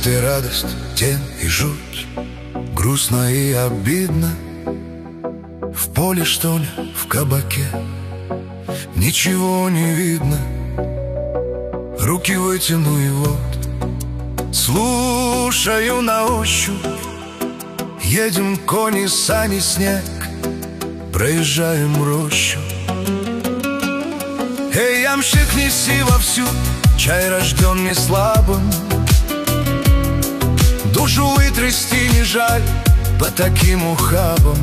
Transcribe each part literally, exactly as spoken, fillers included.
Свет и радость, тень и жуть, грустно и обидно. В поле, что ли, в кабаке, ничего не видно. Руки вытяну и вот слушаю на ощупь. Едем кони, сани, снег, проезжаем рощу. Эй, ямщик, неси вовсю, чай рожден не слабым. Душу вытрясти не жаль по таким ухабам.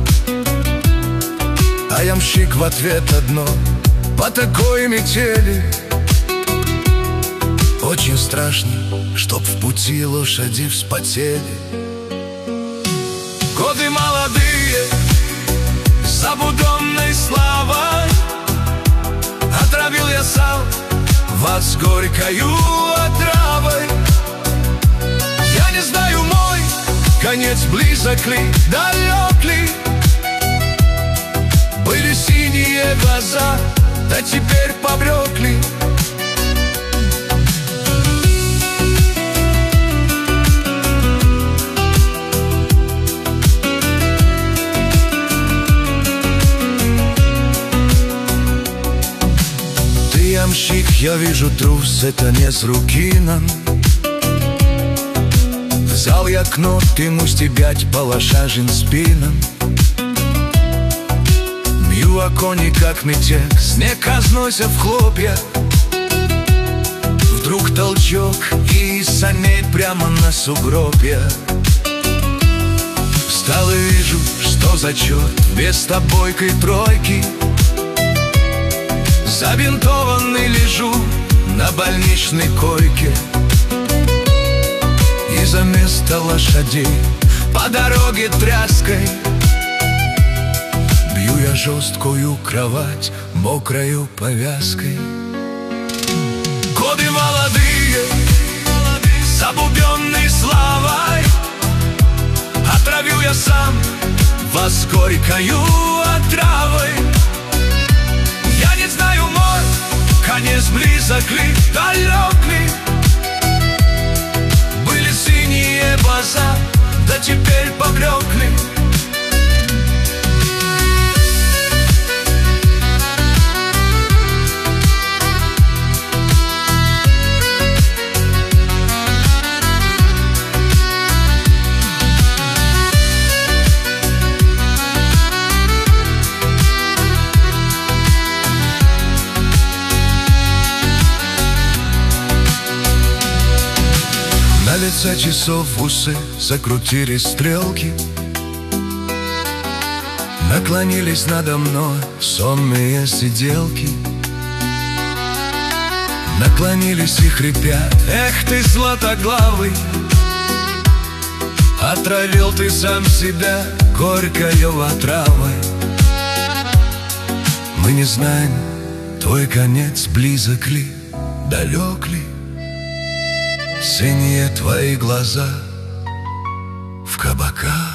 А ямщик в ответ одно: по такой метели очень страшно, чтоб в пути лошади вспотели. Годы молодые, забуденной славой, отравил я сам вас горькою отравой. Я не знаю, мой конец близок ли, далек ли. Были синие глаза, да теперь поблекли. Ты, ямщик, я вижу, трус, это не с руки нам. Взял я кнут, ему стебять по лошажьим спинам. Бью о кони, как метель, снег разносся в хлопья. Вдруг толчок, и саней прямо на сугробья. Встал и вижу, что за черт, без тобойкой тройки. Забинтованный лежу на больничной койке. И за место лошадей по дороге тряской бью я жесткую кровать мокрою повязкой. Годы молодые, забубенные славой, отравил я сам вас горькою отравой. Я не знаю, мой конец близок ли, далек ли. Были синие глаза, да теперь поблекли. На лице часов усы закрутили стрелки. Наклонились надо мной сонные сиделки. Наклонились и хрипят: эх ты, златоглавый, отравил ты сам себя горькою отравой. Мы не знаем, твой конец близок ли, далек ли. Синие твои глаза в кабаках.